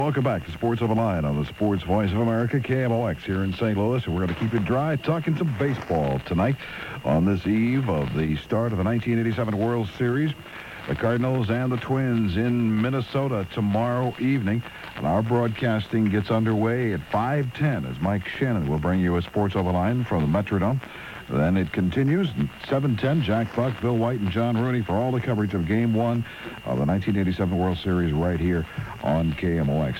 Welcome back to Sports Open Line on the Sports Voice of America, KMOX here in St. Louis. We're going to keep it dry, talking some baseball tonight on this eve of the start of the 1987 World Series. The Cardinals and the Twins in Minnesota tomorrow evening. And our broadcasting gets underway at 5:10 as Mike Shannon will bring you a Sports Open Line from the Metrodome. Then it continues at 7:10. Jack Buck, Bill White, and John Rooney for all the coverage of Game 1 of the 1987 World Series right here on KMOX.